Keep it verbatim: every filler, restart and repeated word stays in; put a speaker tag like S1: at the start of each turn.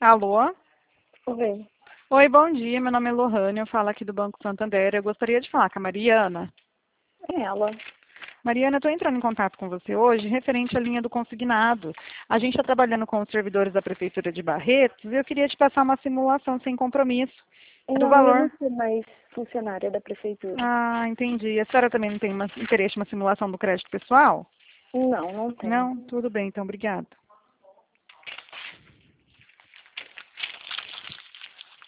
S1: Alô?
S2: Oi.
S1: Oi, bom dia. Meu nome é Lohane, eu falo aqui do Banco Santander. Eu gostaria de falar com a Mariana.
S2: É ela.
S1: Mariana, eu estou entrando em contato com você hoje referente à linha do consignado. A gente está trabalhando com os servidores da Prefeitura de Barretos e eu queria te passar uma simulação sem compromisso do
S2: Não, eu
S1: valor.
S2: não sou mais funcionária da prefeitura.
S1: Ah, entendi. A senhora também não tem uma- interesse em uma simulação do crédito pessoal?
S2: Não, não tenho.
S1: Não? Tudo bem, então, obrigada.